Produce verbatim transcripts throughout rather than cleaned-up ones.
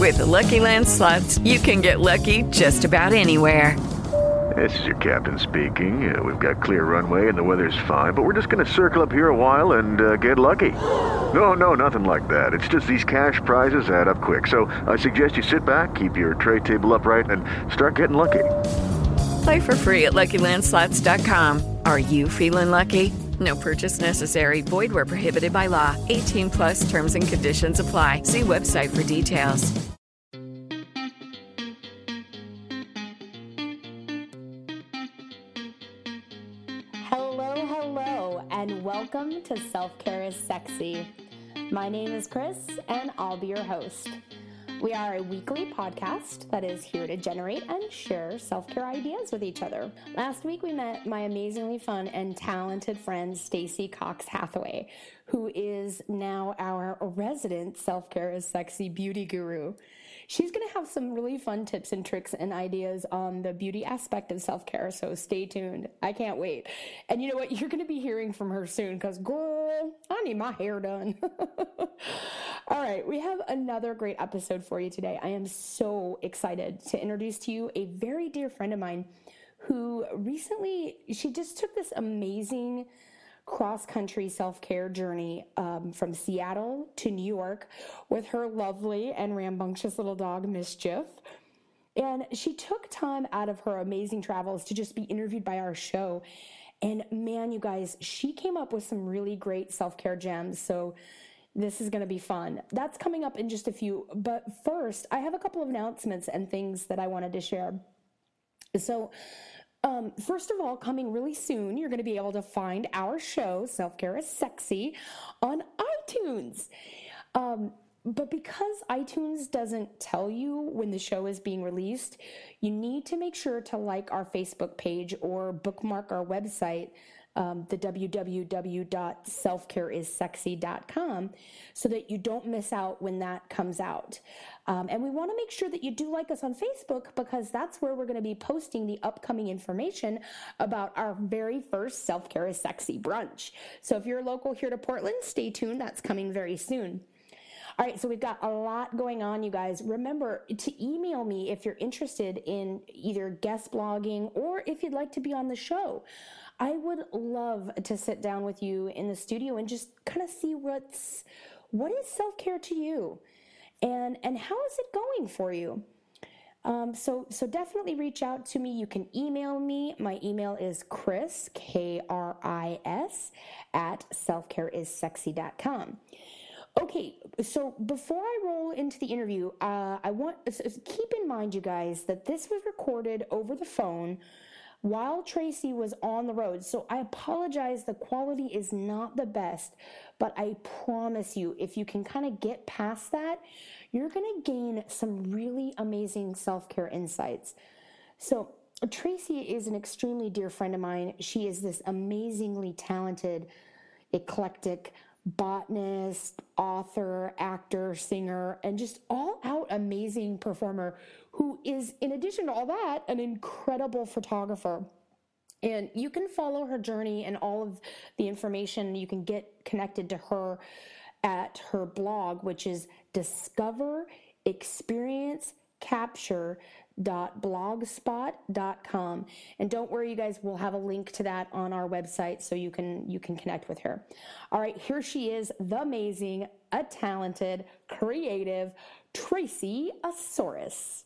With the Lucky Land Slots, you can get lucky just about anywhere. This is your captain speaking. Uh, we've got clear runway and the weather's fine, but we're just going to circle up here a while and uh, get lucky. No, no, nothing like that. It's just these cash prizes add up quick. So I suggest you sit back, keep your tray table upright, and start getting lucky. Play for free at Lucky Land Slots dot com. Are you feeling lucky? No purchase necessary. Void where prohibited by law. eighteen plus terms and conditions apply. See website for details. Hello, hello, and welcome to Self-Care is Sexy. My name is Chris, and I'll be your host. We are a weekly podcast that is here to generate and share self-care ideas with each other. Last week, we met my amazingly fun and talented friend, Stacey Cox Hathaway, who is now our resident Self-Care is Sexy beauty guru. She's going to have some really fun tips and tricks and ideas on the beauty aspect of self-care, so stay tuned. I can't wait. And you know what? You're going to be hearing from her soon because, girl, I need my hair done. All right, we have another great episode for you today. I am so excited to introduce to you a very dear friend of mine who recently, she just took this amazing cross-country self-care journey um, from Seattle to New York with her lovely and rambunctious little dog, Mischief. And she took time out of her amazing travels to just be interviewed by our show. And man, you guys, she came up with some really great self-care gems. So this is going to be fun. That's coming up in just a few. But first, I have a couple of announcements and things that I wanted to share. So Um, first of all, coming really soon, you're going to be able to find our show, Self-Care is Sexy, on iTunes. Um, but because iTunes doesn't tell you when the show is being released, you need to make sure to like our Facebook page or bookmark our website, um, the w w w dot self care is sexy dot com, so that you don't miss out when that comes out. Um, and we want to make sure that you do like us on Facebook because that's where we're going to be posting the upcoming information about our very first Self-Care is Sexy brunch. So if you're local here to Portland, stay tuned. That's coming very soon. All right, so we've got a lot going on, you guys. Remember to email me if you're interested in either guest blogging or if you'd like to be on the show. I would love to sit down with you in the studio and just kind of see what's, what is self-care to you and, and how is it going for you? Um, so, so definitely reach out to me. You can email me. My email is Chris, K R I S, at self care is sexy dot com. Okay, so before I roll into the interview, uh, I want so keep in mind, you guys, that this was recorded over the phone while Tracy was on the road. So I apologize, the quality is not the best, but I promise you, if you can kind of get past that, you're going to gain some really amazing self-care insights. So Tracy is an extremely dear friend of mine. She is this amazingly talented, eclectic botanist, author, actor, singer, and just all out amazing performer who is, in addition to all that, an incredible photographer. And you can follow her journey and all of the information. You can get connected to her at her blog, which is discover experience capture dot blogspot dot com. And don't worry, you guys, we'll have a link to that on our website so you can you can connect with her. All right, here she is, the amazing, a talented, creative Tracy Asaurus.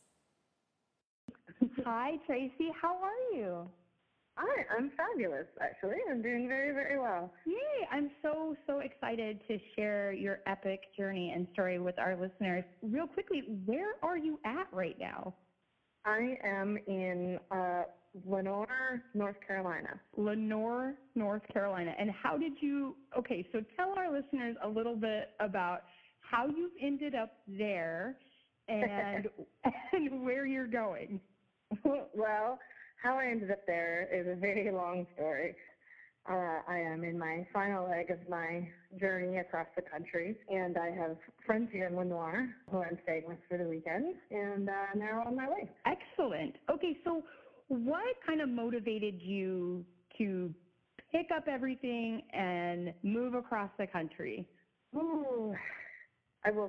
Hi, Tracy. How are you? Hi, I'm fabulous, actually. I'm doing very, very well. Yay! I'm so, so excited to share your epic journey and story with our listeners. Real quickly, where are you at right now? I am in uh, Lenoir, North Carolina. Lenoir, North Carolina. And how did you, okay, so tell our listeners a little bit about how you've ended up there and, and where you're going. Well, how I ended up there is a very long story. Uh, I am in my final leg of my journey across the country, and I have friends here in Lenoir who I'm staying with for the weekend, and uh, now on my way. Excellent. Okay, so what kind of motivated you to pick up everything and move across the country? Ooh, I woke up.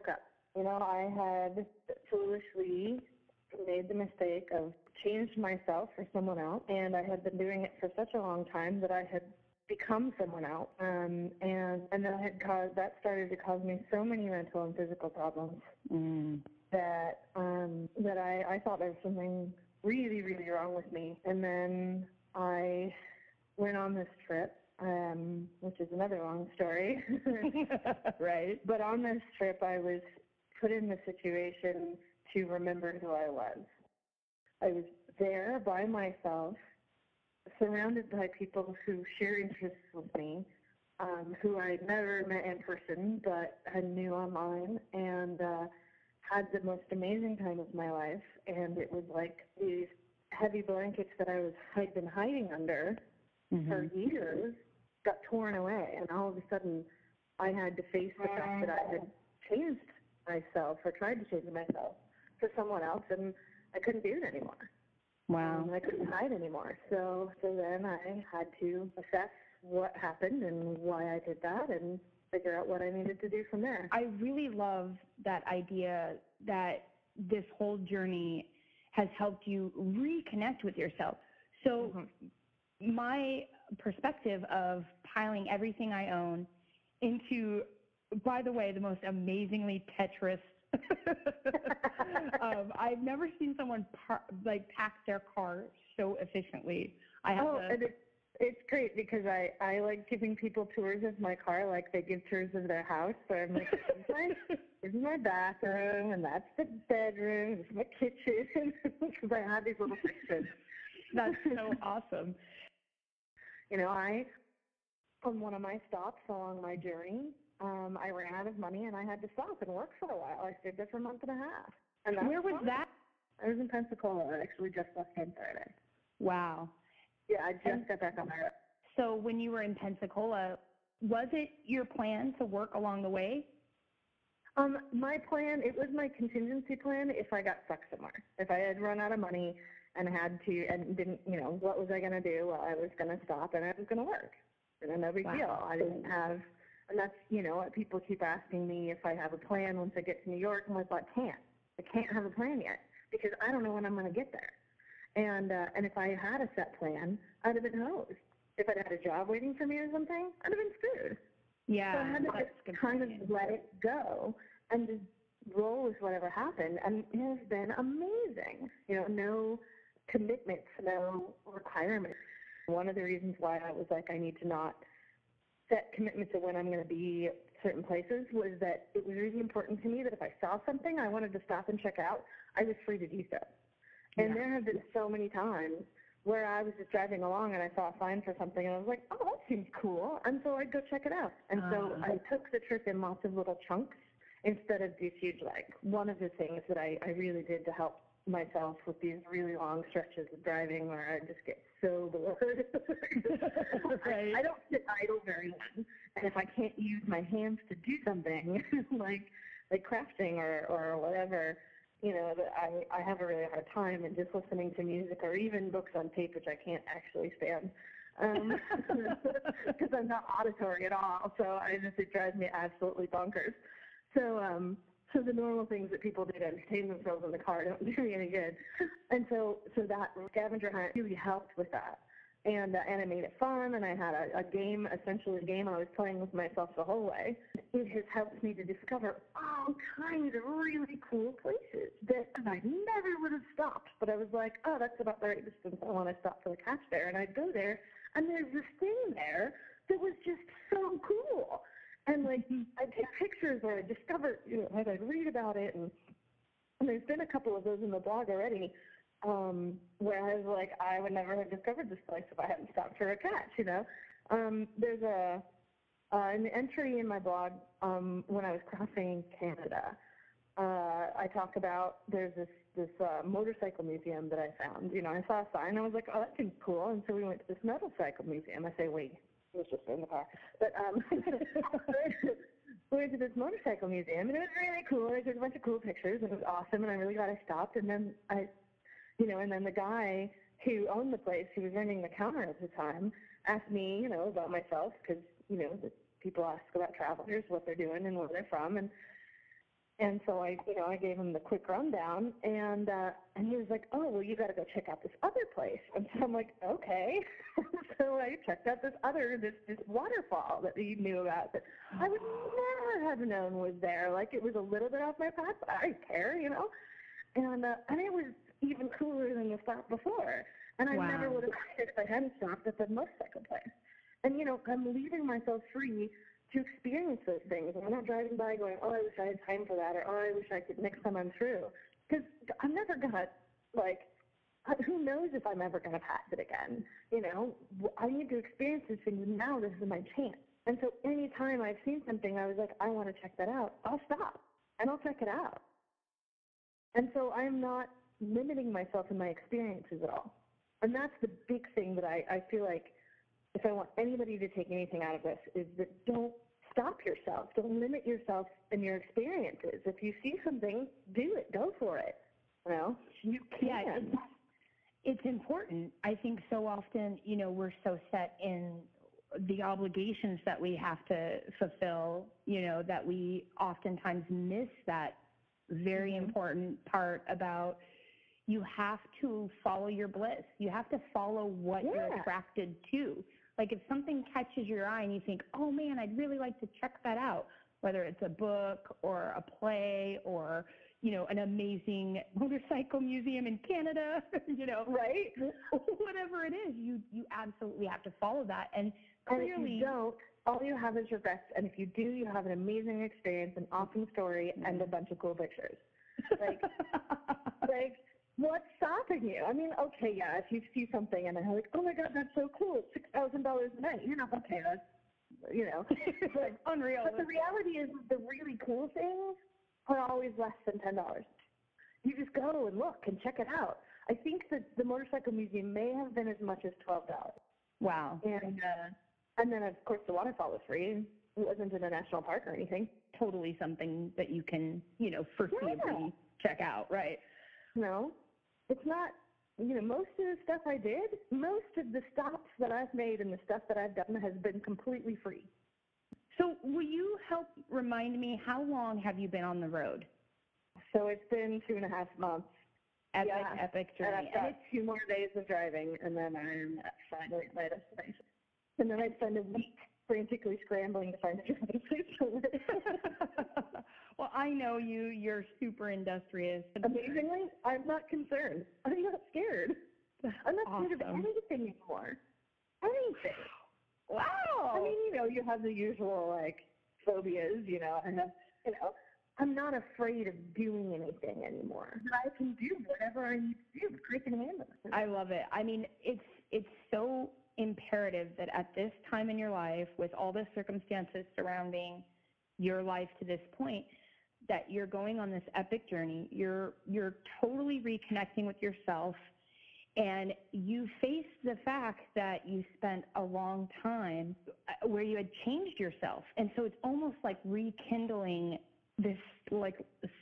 You know, I had foolishly made the mistake of changed myself for someone else, and I had been doing it for such a long time that I had become someone else, um, and and that had caused that started to cause me so many mental and physical problems Mm. that um, that I, I thought there was something really really wrong with me, and then I went on this trip, um, which is another long story. Right. But on this trip, I was put in the situation to remember who I was. I was there by myself, surrounded by people who share interests with me, um, who I'd never met in person, but I knew online, and uh, had the most amazing time of my life. And it was like these heavy blankets that I was had been hiding under Mm-hmm. for years got torn away, and all of a sudden I had to face the fact that I had changed myself or tried to change myself for someone else, and I couldn't do it anymore. Wow. Um, I couldn't hide anymore. So, so then I had to assess what happened and why I did that, and figure out what I needed to do from there. I really love that idea that this whole journey has helped you reconnect with yourself. So Mm-hmm. my perspective of piling everything I own into, by the way, the most amazingly Tetris. um, I've never seen someone par- like pack their car so efficiently. I have oh, to, and it's, it's great because I, I like giving people tours of my car like they give tours of their house. So I'm like, this is my, this is my bathroom, and that's the bedroom, this is my kitchen, because I have these little sections. That's so awesome. You know, I, on one of my stops along my journey, um, I ran out of money and I had to stop and work for a while. I stayed there for a month and a half. And that Where was fun. that? I was in Pensacola. I actually just left on Friday. Wow. Yeah, I just And got back on my road. so when you were in Pensacola, was it your plan to work along the way? Um, my plan, it was my contingency plan if I got stuck somewhere. If I had run out of money and had to, and didn't, you know, what was I going to do? Well, I was going to stop and I was going to work. And then no big Wow. deal. I didn't have, and that's, you know, what people keep asking me if I have a plan once I get to New York. I'm like, well, I can't. I can't have a plan yet because I don't know when I'm going to get there. And uh, and if I had a set plan, I'd have been hosed. If I'd had a job waiting for me or something, I'd have been screwed. Yeah, So I had to that's just good kind point. of let it go and just roll with whatever happened. And it has been amazing. You know, no commitments, no requirements. One of the reasons why I was like, I need to not set commitments of when I'm going to be at certain places was that it was really important to me that if I saw something I wanted to stop and check out, I was free to do so. And Yeah. there have been so many times where I was just driving along and I saw a sign for something and I was like, oh, that seems cool. And so I'd go check it out. And so Uh. I took the trip in lots of little chunks instead of these huge legs. One of the things that I, I really did to help myself with these really long stretches of driving where I just get so bored. Right. I, I don't sit idle very long. And if I can't use my hands to do something like like crafting or, or whatever, you know, that I, I have a really hard time, and just listening to music or even books on tape, which I can't actually stand, because um, I'm not auditory at all. So I just, it drives me absolutely bonkers. So, um, so the normal things that people do to entertain themselves in the car don't do me any good. And so, so that scavenger hunt really helped with that. And, uh, and it made it fun, and I had a, a game, essentially a game I was playing with myself the whole way. It has helped me to discover all kinds of really cool places that I never would have stopped. But I was like, oh, that's about the right distance. I want to stop for the catch there. And I'd go there, and there's this thing there that was just so cool. And, like, I'd take pictures or I'd discover, you know, I'd read about it. And, and there's been a couple of those in the blog already. Um, where I was like, I would never have discovered this place if I hadn't stopped for a catch, you know. Um, there's a uh, an entry in my blog um, when I was crossing Canada. Uh, I talk about there's this this uh, motorcycle museum that I found. You know, I saw a sign. I was like, oh, that seems cool. And so we went to this motorcycle museum. I say, wait, it was just in the car. But um, we went to this motorcycle museum, and it was really cool. There's a bunch of cool pictures, and it was awesome. And I'm really glad I stopped. And then I. You know, and then the guy who owned the place, who was running the counter at the time, asked me, you know, about myself because, you know, the people ask about travelers, what they're doing and where they're from. And And so I, you know, I gave him the quick rundown, and uh, and he was like, oh, well, you got to go check out this other place. And so I'm like, okay. So I checked out this other, this this waterfall that he knew about that I would never have known was there. Like, it was a little bit off my path, but I didn't care, you know. And uh, and it was even cooler than the stop before. And I Wow. never would have if I hadn't stopped at the motorcycle place. And, you know, I'm leaving myself free to experience those things. I'm not driving by going, oh, I wish I had time for that, or oh, I wish I could next time I'm through. Because I'm never going to, like, who knows if I'm ever going to pass it again. You know, I need to experience these things now. This is my chance. And so anytime I've seen something, I was like, I want to check that out. I'll stop, and I'll check it out. And so I'm not limiting myself in my experiences at all. And that's the big thing that I, I feel like if I want anybody to take anything out of this, is that don't stop yourself. Don't limit yourself in your experiences. If you see something, do it. Go for it. You know, you can. Yeah, it's, it's important. I think so often, you know, we're so set in the obligations that we have to fulfill, you know, that we oftentimes miss that very mm-hmm. important part about you have to follow your bliss. You have to follow what yeah. you're attracted to. Like, if something catches your eye and you think, oh, man, I'd really like to check that out, whether it's a book or a play or, you know, an amazing motorcycle museum in Canada, you know, right? Whatever it is, you, you absolutely have to follow that. And clearly, and if you don't, all you have is regrets. And if you do, you have an amazing experience, an awesome story, mm-hmm. and a bunch of cool pictures. Like, like, what's stopping you? I mean, okay, yeah, if you see something and they're like, oh, my God, that's so cool, it's six thousand dollars a night, you're not, okay, that's, you know. But, unreal. But the reality is the really cool things are always less than ten dollars. You just go and look and check it out. I think that the motorcycle museum may have been as much as twelve dollars. Wow. And, uh, and then, of course, the waterfall was free. It wasn't in a national park or anything. Totally something that you can, you know, foreseeably yeah. check out, right? No. It's not, you know, most of the stuff I did, most of the stops that I've made and the stuff that I've done has been completely free. So will you help remind me, how long have you been on the road? So it's been two and a half months. Epic, yeah. epic journey. And I've got two more days of driving, and then I'm finally at my destination. And then I spend a week frantically scrambling to find a driving place to live. Well, I know you. You're super industrious. Amazingly, I'm not concerned. I'm not scared. I'm not awesome. scared of anything anymore. Anything. Wow. I mean, you know, you have the usual, like, phobias, you know, and, you know, I'm not afraid of doing anything anymore. I can do whatever I need to do. I can handle it. I love it. I mean, it's it's so imperative that at this time in your life, with all the circumstances surrounding your life to this point, that you're going on this epic journey. You're you're totally reconnecting with yourself, and you face the fact that you spent a long time where you had changed yourself. And so it's almost like rekindling this, like,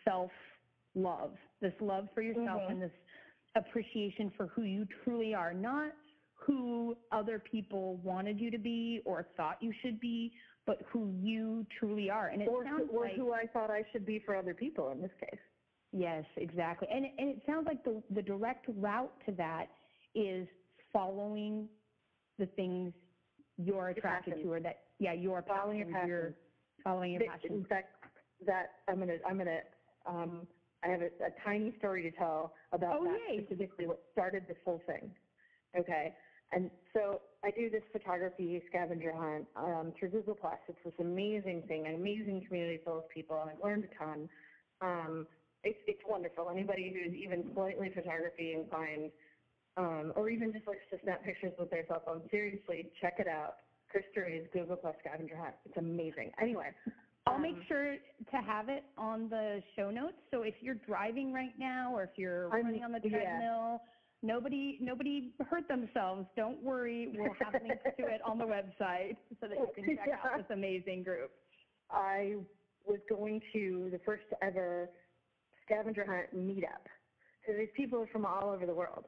self-love, this love for yourself mm-hmm. and this appreciation for who you truly are, not who other people wanted you to be or thought you should be, but who you truly are. And it or, sounds or like, who I thought I should be for other people in this case. Yes, exactly. And, and it sounds like the, the direct route to that is following the things you're attracted passion. to, or that, yeah, you're following your passion. You're following your passion. In fact, that I'm gonna, I'm gonna, um, I have a, a tiny story to tell about oh, that yay. specifically what started this whole thing. Okay. And so I do this photography scavenger hunt um, through Google Plus. It's this amazing thing, an amazing community full of people. I've learned a ton. Um, it's, it's wonderful. Anybody who's even slightly photography inclined, um, or even just likes to snap pictures with their cell phone, seriously, check it out. Chris Duray's Google Plus scavenger hunt. It's amazing. Anyway. I'll um, make sure to have it on the show notes. So if you're driving right now, or if you're I'm, running on the treadmill, yeah. Nobody nobody hurt themselves. Don't worry. We'll have links to it on the website so that you can check yeah. out this amazing group. I was going to the first ever scavenger hunt meetup. So these people are from all over the world.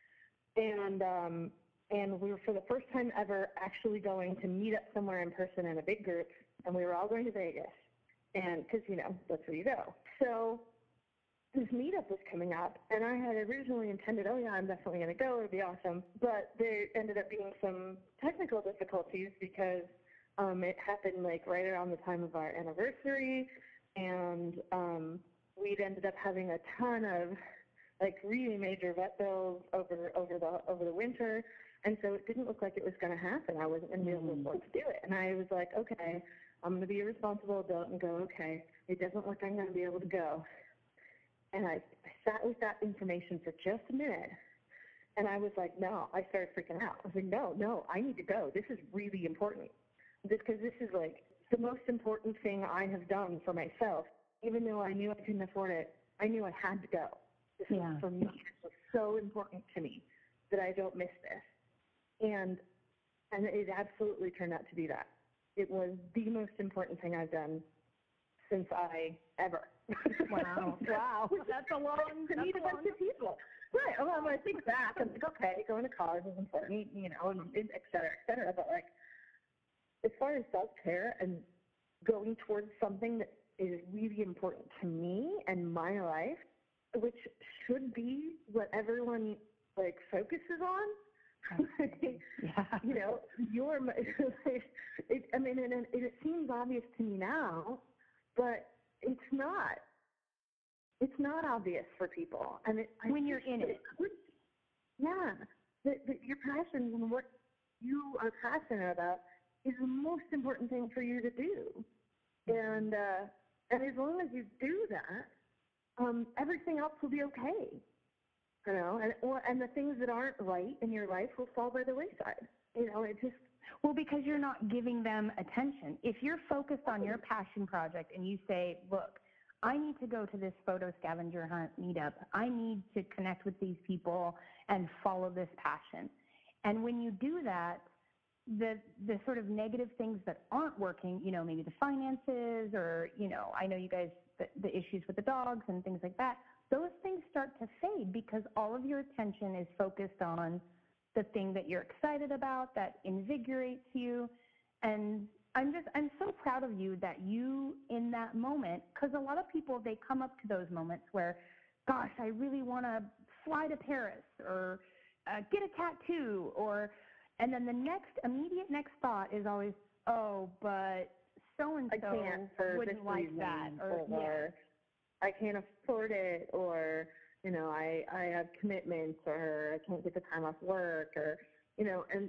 And um, and we were, for the first time ever, actually going to meet up somewhere in person in a big group. And we were all going to Vegas. and because, you know, that's where you go. So this meetup was coming up, and I had originally intended, oh, yeah, I'm definitely going to go. It would be awesome. But there ended up being some technical difficulties because um, it happened, like, right around the time of our anniversary, and um, we'd ended up having a ton of, like, really major vet bills over over the over the winter, and so it didn't look like it was going to happen. I wasn't going to be able to afford to do it. And I was like, okay, I'm going to be a responsible adult and go, okay, it doesn't look like I'm going to be able to go. And I, I sat with that information for just a minute, and I was like, no, I started freaking out. I was like, no, no, I need to go. This is really important. Because this is, like, the most important thing I have done for myself. Even though I knew I couldn't afford it, I knew I had to go. This Yeah. was, for me, this was so important to me that I don't miss this. And and it absolutely turned out to be that. It was the most important thing I've done since I ever. Wow. Wow. That's a long, to that's meet a a bunch long. of people. Right. Well, when I think back, I'm like, okay, going to college is important, you know, and et cetera, et cetera. But, like, as far as self-care and going towards something that is really important to me and my life, which should be what everyone, like, focuses on. Yeah. You know, your, it, I mean, and, and it seems obvious to me now, but it's not. It's not obvious for people. And it, When I you're just, in it. could, yeah, that, that your passion and what you are passionate about is the most important thing for you to do. And uh, and as long as you do that, um, everything else will be okay. You know, and or, and the things that aren't right in your life will fall by the wayside. You know, it just Well, because you're not giving them attention. If you're focused on your passion project and you say, look, I need to go to this photo scavenger hunt meetup. I need to connect with these people and follow this passion. And when you do that, the the sort of negative things that aren't working, you know, maybe the finances or, you know, I know you guys, the, the issues with the dogs and things like that, those things start to fade because all of your attention is focused on the thing that you're excited about, that invigorates you. And I'm just, I'm so proud of you that you, in that moment, because a lot of people, they come up to those moments where, gosh, I really want to fly to Paris or uh, get a tattoo or, and then the next, immediate next thought is always, oh, but so-and-so I can't for wouldn't this like reason, that. Or, or yeah. I can't afford it, or, you know, I, I have commitments, or I can't get the time off work, or, you know, and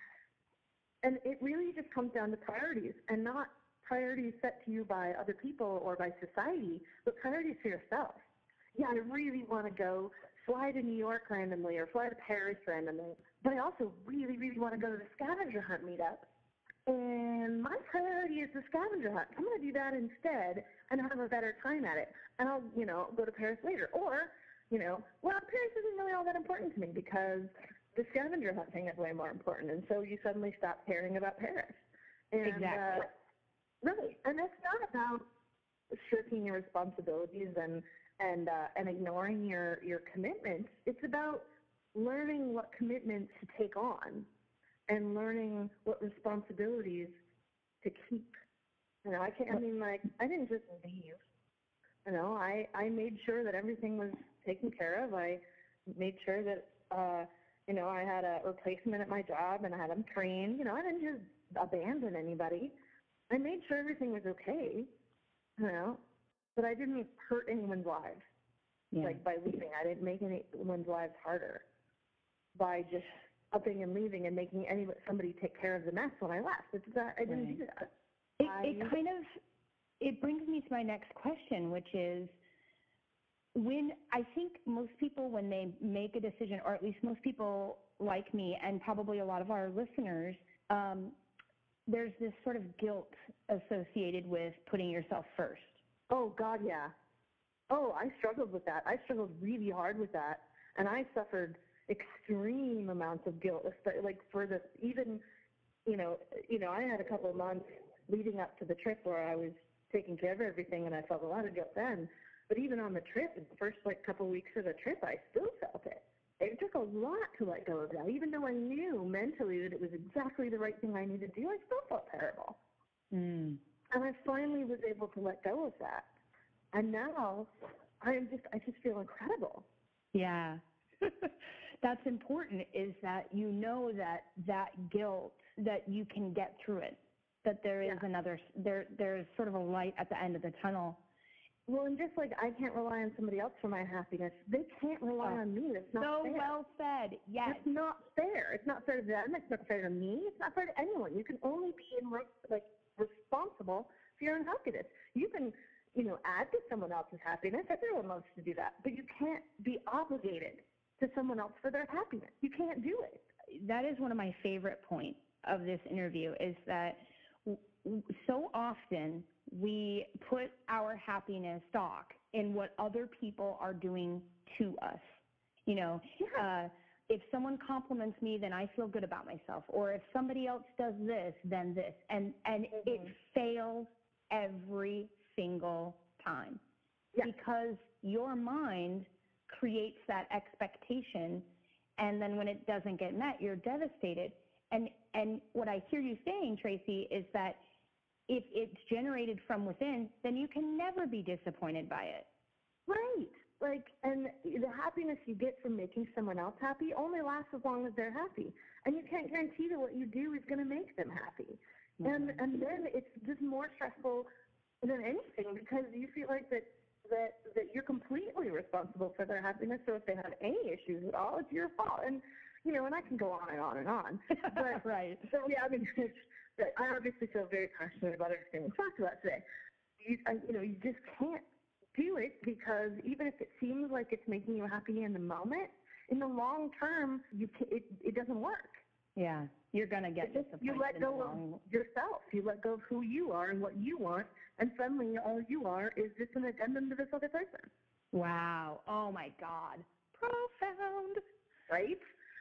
and it really just comes down to priorities, and not priorities set to you by other people or by society, but priorities for yourself. Yeah, I really want to go fly to New York randomly or fly to Paris randomly, but I also really, really want to go to the scavenger hunt meetup. And my priority is the scavenger hunt. I'm going to do that instead and have a better time at it. And I'll, you know, go to Paris later. Or, you know, well, Paris isn't really all that important to me because the scavenger hunt thing is way more important. And so you suddenly stop caring about Paris. And, Exactly. Uh, really. And it's not about shirking your responsibilities and and uh, and ignoring your, your commitments. It's about learning what commitments to take on and learning what responsibilities to keep. You know, I can't, I mean, like, I didn't just leave. You know, I, I made sure that everything was taken care of. I made sure that, uh, you know, I had a replacement at my job and I had them trained. You know, I didn't just abandon anybody. I made sure everything was okay, you know, but I didn't hurt anyone's lives. Yeah. Like, by leaving. I didn't make anyone's lives harder by just upping and leaving and making any somebody take care of the mess when I left. It's that I didn't Right. do that. It, I, it kind of, it brings me to my next question, which is, when I think most people, when they make a decision, or at least most people like me and probably a lot of our listeners, um, there's this sort of guilt associated with putting yourself first. oh, God, yeah. Oh, I struggled with that. I struggled really hard with that. And I suffered extreme amounts of guilt, like for the, even, you know, you know, I had a couple of months leading up to the trip where I was taking care of everything and I felt a lot of guilt then. But even on the trip, the first like couple of weeks of the trip, I still felt it. It took a lot to let go of that. Even though I knew mentally that it was exactly the right thing I needed to do, I still felt terrible. Mm. And I finally was able to let go of that. And now I am just, I just feel incredible. Yeah. That's important, is that you know that that guilt, that you can get through it, that there is Yeah. another, there there's sort of a light at the end of the tunnel. Well, and just like I can't rely on somebody else for my happiness, they can't rely Oh, on me. That's not so fair. well said. Yes. It's not fair. It's not fair to them. It's not fair to me. It's not fair to anyone. You can only be in, like responsible for your own happiness. You can, you know, add to someone else's happiness. Everyone loves to do that, but you can't be obligated to someone else for their happiness. You can't do it. That is one of my favorite points of this interview, is that w- w- so often we put our happiness stock in what other people are doing to us. You know, Yeah. uh, if someone compliments me, then I feel good about myself. Or if somebody else does this, then this. And, and Mhm. it fails every single time. Yeah. Because your mind creates that expectation, and then when it doesn't get met, you're devastated. And and what I hear you saying, Tracy, is that if it's generated from within, then you can never be disappointed by it. Right. Like, and the happiness you get from making someone else happy only lasts as long as they're happy. And you can't guarantee that what you do is going to make them happy. Mm-hmm. And and then it's just more stressful than anything, because you feel like that, that, that you're completely responsible for their happiness. So if they have any issues at all, it's your fault. And, you know, and I can go on and on and on. But, right. So, yeah, I mean, it's, I obviously feel very passionate about everything we talked about today. You, I, you know, you just can't do it, because even if it seems like it's making you happy in the moment, in the long term, you can, it, it doesn't work. Yeah, you're going to get Just, disappointed. you let in the go long... of yourself. You let go of who you are and what you want, and suddenly all you are is just an addendum to this other person. Wow. Oh, my God. Profound. Right?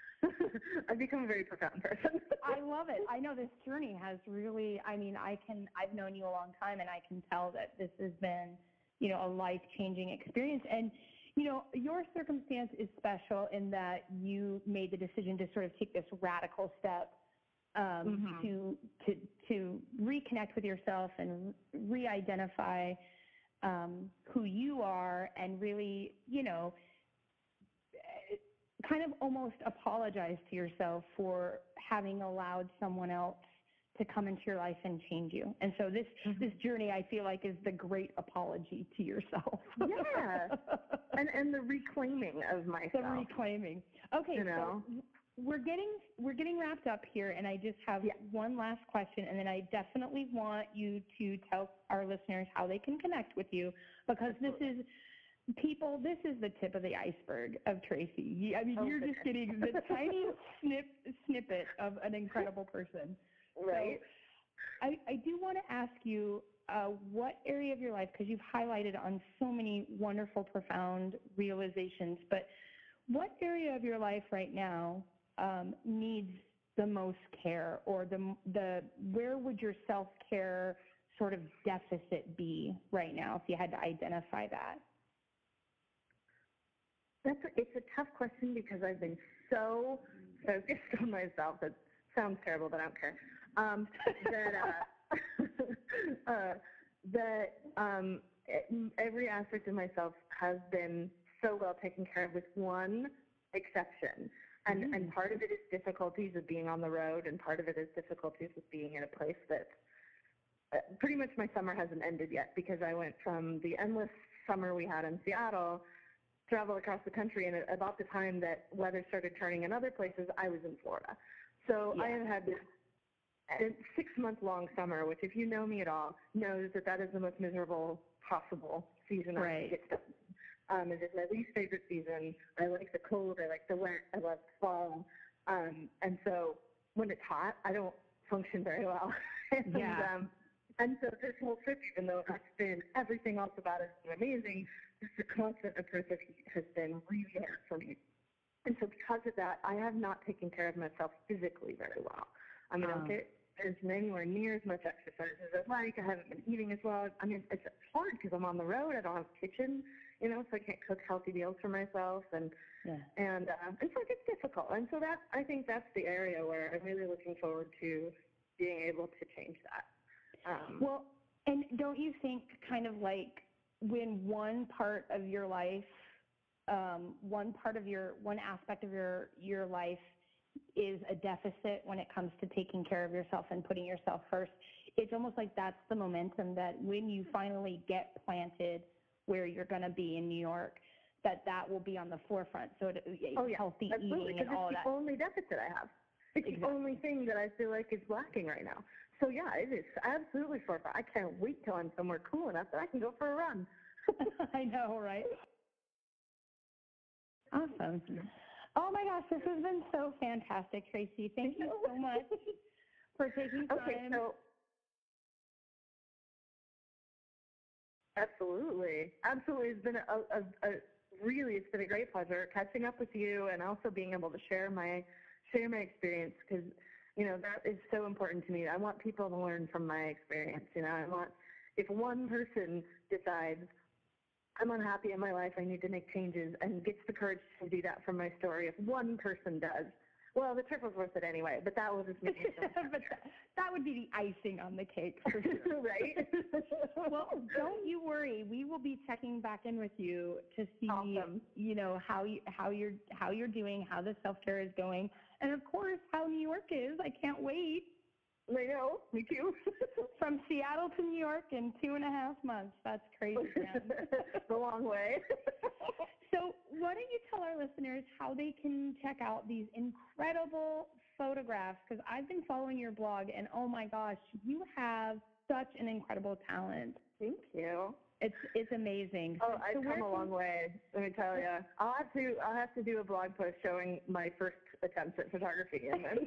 I've become a very profound person. I love it. I know this journey has really, I mean, I can, I've known you a long time, and I can tell that this has been, you know, a life-changing experience. And, you know, your circumstance is special in that you made the decision to sort of take this radical step um, Mm-hmm. to, to, to reconnect with yourself and re-identify um, who you are, and really, you know, kind of almost apologize to yourself for having allowed someone else to come into your life and change you. And so this, Mm-hmm. this journey, I feel like, is the great apology to yourself. Yeah. And and the reclaiming of myself. The reclaiming. Okay, You know? so we're getting we're getting wrapped up here, and I just have Yeah. one last question, and then I definitely want you to tell our listeners how they can connect with you, because this is people, this is the tip of the iceberg of Tracy. I mean, Oh, you're goodness. just getting the tiniest snip, snippet of an incredible person. Right. So I, I do want to ask you uh, what area of your life, because you've highlighted on so many wonderful, profound realizations, but what area of your life right now um, needs the most care, or the the where would your self-care sort of deficit be right now, if you had to identify that? That's a, it's a tough question, because I've been so focused on myself. It sounds terrible, but I don't care. Um, that uh, uh, that um, every aspect of myself has been so well taken care of, with one exception. And Mm-hmm. and part of it is difficulties of being on the road, and part of it is difficulties of being in a place that uh, pretty much my summer hasn't ended yet, because I went from the endless summer we had in Seattle, travel across the country, and at about the time that weather started turning in other places, I was in Florida. So Yeah. I have had this a six-month-long summer, which, if you know me at all, knows that that is the most miserable possible season I Right. can get stuff. Um, it is my least favorite season. I like the cold. I like the wet. I love fall. Um, and so when it's hot, I don't function very well. and, Yeah. Um, and so this whole trip, even though it's been everything else about it has been amazing, just the constant approach of heat has been really hard for me. And so because of that, I have not taken care of myself physically very well. I mean, I don't Oh. get as anywhere near as much exercise as I'd like. I haven't been eating as well. I mean, it's hard because I'm on the road. I don't have a kitchen, you know, so I can't cook healthy meals for myself. And Yeah. and uh, and so it gets difficult. And so that, I think that's the area where I'm really looking forward to being able to change that. Um, Well, And don't you think kind of like when one part of your life, um, one part of your, one aspect of your, your life is a deficit when it comes to taking care of yourself and putting yourself first, it's almost like that's the momentum that when you finally get planted where you're going to be in New York, that that will be on the forefront. So it, oh, yeah. healthy Absolutely, eating and all it's that. the only deficit I have. It's exactly. the only thing that I feel like is lacking right now. So, yeah, it is absolutely forefront. I can't wait till I'm somewhere cool enough that I can go for a run. I know, right? Awesome. Oh, my gosh, this has been so fantastic, Tracy. Thank you so much for taking time. Okay, so absolutely. Absolutely. It's been a, a, a really, it's been a great pleasure catching up with you and also being able to share my share my experience because, you know, that is so important to me. I want people to learn from my experience. You know, I want, if one person decides I'm unhappy in my life, I need to make changes, and gets the courage to do that from my story, if one person does, well, the trip was worth it anyway, but that will just make it so But that, that would be the icing on the cake, for sure. Right? Well, don't you worry. We will be checking back in with you to see, awesome. you know, how you how you're how you're doing, how the self-care is going, and of course, how New York is. I can't wait. I know, me too. From Seattle to New York in two and a half months. That's crazy, man. It's a long way. So why don't you tell our listeners how they can check out these incredible photographs? Because I've been following your blog, and oh my gosh, you have such an incredible talent. Thank you. It's it's amazing. Oh, so I've come a long way. Let me tell you. I'll have to I'll have to do a blog post showing my first attempts at photography, and then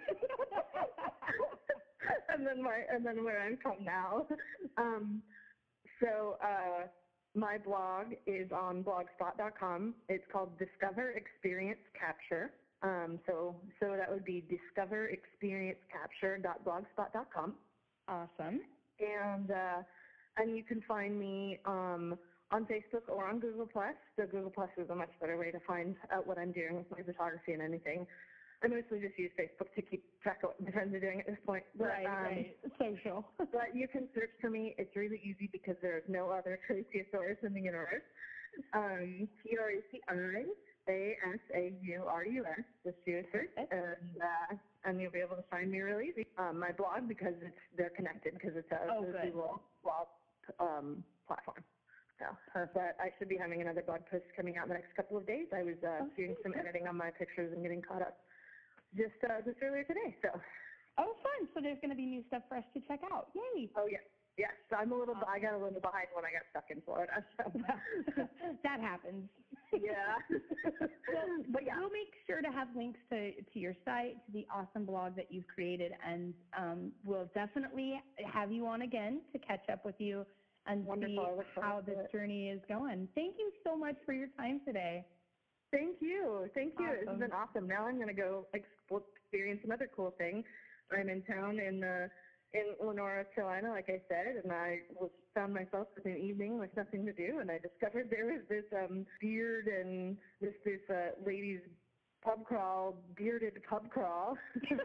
and then my and then where I've come now. Um, so. Uh, My blog is on blogspot dot com. It's called Discover Experience Capture. Um, so so that would be discover experience capture dot blogspot dot com. Awesome. And uh, and you can find me um, on Facebook or on Google Plus. The Google Plus is a much better way to find out what I'm doing with my photography and anything. I mostly just use Facebook to keep track of what my friends are doing at this point. But, right, um, right. Social. But you can search for me. It's really easy because there's no other Traceosaurus in the universe. Um, T R A C I A S A U R U S, just do a search, and, uh, and you'll be able to find me real easy. Um, my blog, because it's they're connected, because it's a, oh, a Google blog um, platform. So, but I should be having another blog post coming out in the next couple of days. I was uh, oh, doing some editing on my pictures and getting caught up just uh, just earlier today. So. Oh, fun! So there's going to be new stuff for us to check out. Yay! Oh yeah, yes. So I'm a little. Awesome. I got a little behind when I got stuck in Florida. So. That happens. Yeah. Well, but yeah, we'll make sure to have links to to your site, to the awesome blog that you've created, and um, we'll definitely have you on again to catch up with you and Wonderful. see how this it. journey is going. Thank you so much for your time today. Thank you. Thank you. Awesome. It's been awesome. Now I'm going to go experience another cool thing. I'm in town in uh, in Lenore, North Carolina, like I said, and I was found myself in an evening with nothing to do, and I discovered there was this um, beard and this this uh, ladies pub crawl, bearded pub crawl,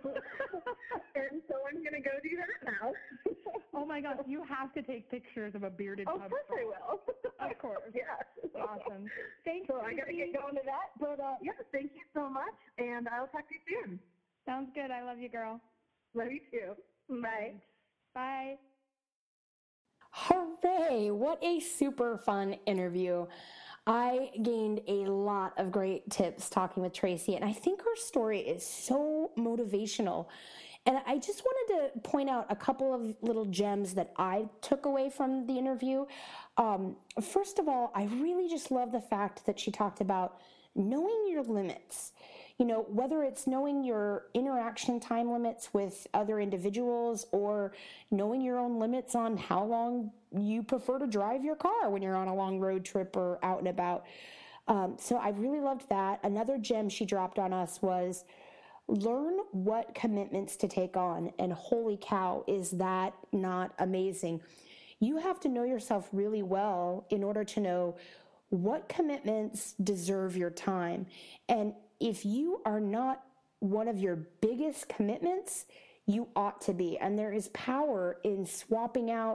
and so I'm going to go do that now. Oh my gosh, you have to take pictures of a bearded oh, pub crawl. Of course I will. Of course. Yeah. Awesome. Thanks. So I got to get going to that, but uh, yeah, thank you so much, and I'll talk to you soon. Sounds good. I love you, girl. Love you too. Bye. Bye. Hooray! What a super fun interview. I gained a lot of great tips talking with Tracy, and I think her story is so motivational. And I just wanted to point out a couple of little gems that I took away from the interview. Um, first of all, I really just love the fact that she talked about knowing your limits. You know, whether it's knowing your interaction time limits with other individuals or knowing your own limits on how long you prefer to drive your car when you're on a long road trip or out and about. Um, so I really loved that. Another gem she dropped on us was learn what commitments to take on. And holy cow, is that not amazing? You have to know yourself really well in order to know what commitments deserve your time. And if you are not one of your biggest commitments, you ought to be. And there is power in swapping out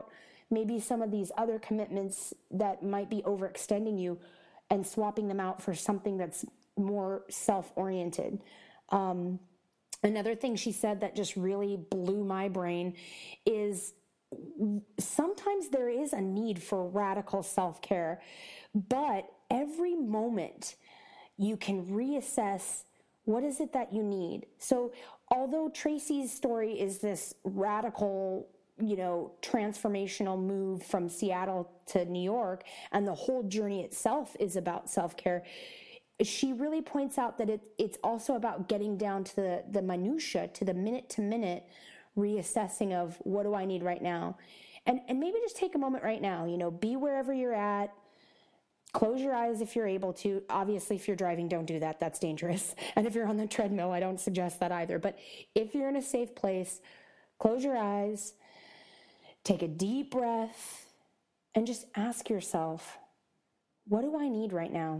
maybe some of these other commitments that might be overextending you and swapping them out for something that's more self-oriented. Um, another thing she said that just really blew my brain is sometimes there is a need for radical self-care, but every moment you can reassess what is it that you need. So although Tracy's story is this radical, you know, transformational move from Seattle to New York, and the whole journey itself is about self-care, she really points out that it, it's also about getting down to the, the minutia, to the minute-to-minute reassessing of what do I need right now. And, and maybe just take a moment right now, you know, be wherever you're at. Close your eyes if you're able to. Obviously, if you're driving, don't do that. That's dangerous. And if you're on the treadmill, I don't suggest that either. But if you're in a safe place, close your eyes, take a deep breath, and just ask yourself, what do I need right now?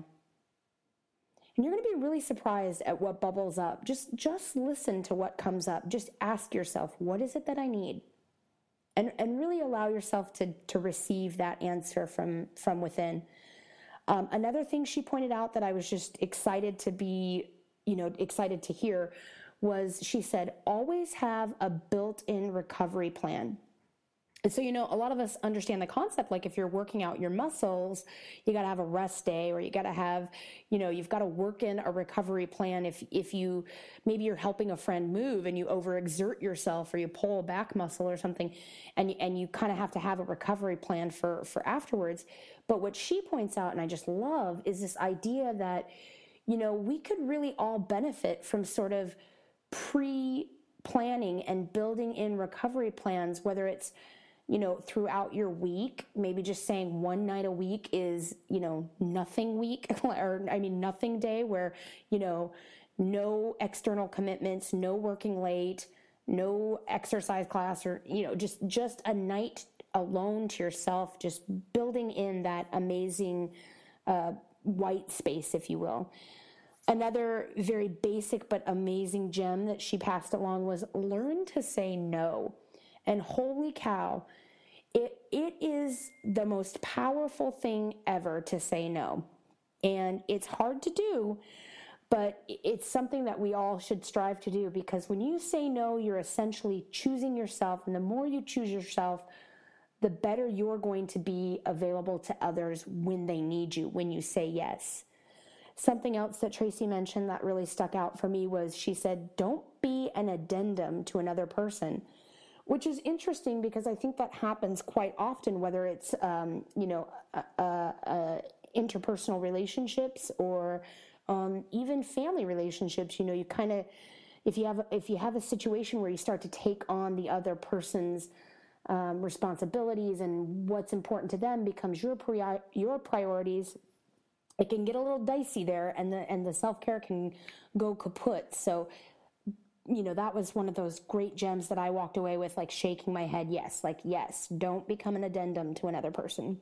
And you're going to be really surprised at what bubbles up. Just, just listen to what comes up. Just ask yourself, what is it that I need? And, and really allow yourself to, to receive that answer from, from within. Um, another thing she pointed out that I was just excited to be, you know, excited to hear was she said, always have a built-in recovery plan. And so, you know, a lot of us understand the concept, like if you're working out your muscles, you got to have a rest day, or you got to have, you know, you've got to work in a recovery plan. If, if you, maybe you're helping a friend move and you overexert yourself, or you pull a back muscle or something, and, and you kind of have to have a recovery plan for, for afterwards. But what she points out, and I just love, is this idea that, you know, we could really all benefit from sort of pre-planning and building in recovery plans, whether it's, you know, throughout your week, maybe just saying one night a week is, you know, nothing week, or I mean, nothing day, where, you know, no external commitments, no working late, no exercise class, or, you know, just, just a night alone to yourself, just building in that amazing uh, white space, if you will. Another very basic but amazing gem that she passed along was learn to say no. And holy cow, it it is the most powerful thing ever to say no. And it's hard to do, but it's something that we all should strive to do, because when you say no, you're essentially choosing yourself. And the more you choose yourself, the better you're going to be available to others when they need you, when you say yes. Something else that Tracy mentioned that really stuck out for me was she said, don't be an addendum to another person. Which is interesting, because I think that happens quite often, whether it's, um, you know, uh, uh, interpersonal relationships, or um, even family relationships. You know, you kind of, if you have, if you have a situation where you start to take on the other person's um, responsibilities, and what's important to them becomes your pri- your priorities, it can get a little dicey there, and the and the self-care can go kaput. So, you know, that was one of those great gems that I walked away with, like shaking my head. Yes, like, yes, don't become an addendum to another person.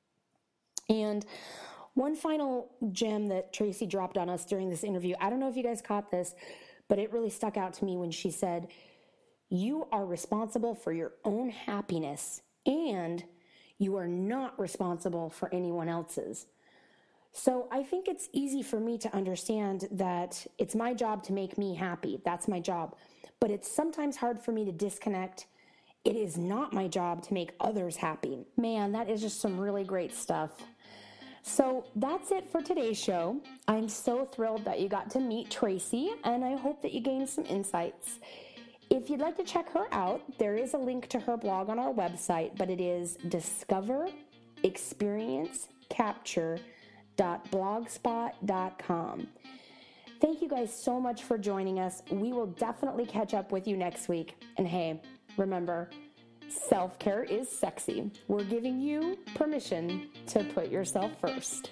And one final gem that Tracy dropped on us during this interview, I don't know if you guys caught this, but it really stuck out to me when she said, you are responsible for your own happiness, and you are not responsible for anyone else's. So I think it's easy for me to understand that it's my job to make me happy. That's my job. But it's sometimes hard for me to disconnect. It is not my job to make others happy. Man, that is just some really great stuff. So that's it for today's show. I'm so thrilled that you got to meet Tracy, and I hope that you gained some insights. If you'd like to check her out, there is a link to her blog on our website, but it is discover experience capture dot blogspot dot com. Thank you guys so much for joining us. We will definitely catch up with you next week. And hey, remember, self-care is sexy. We're giving you permission to put yourself first.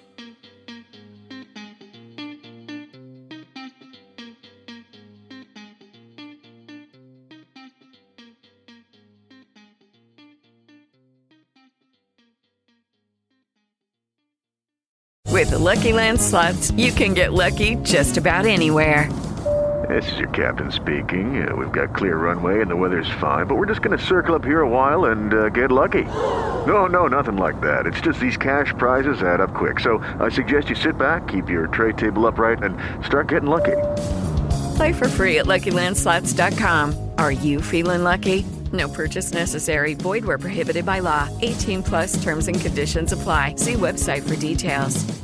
With the Lucky Land Slots, you can get lucky just about anywhere. This is your captain speaking. Uh, we've got clear runway and the weather's fine, but we're just going to circle up here a while and uh, get lucky. No, no, nothing like that. It's just these cash prizes add up quick. So I suggest you sit back, keep your tray table upright, and start getting lucky. Play for free at Lucky Land Slots dot com. Are you feeling lucky? No purchase necessary. Void where prohibited by law. eighteen plus terms and conditions apply. See website for details.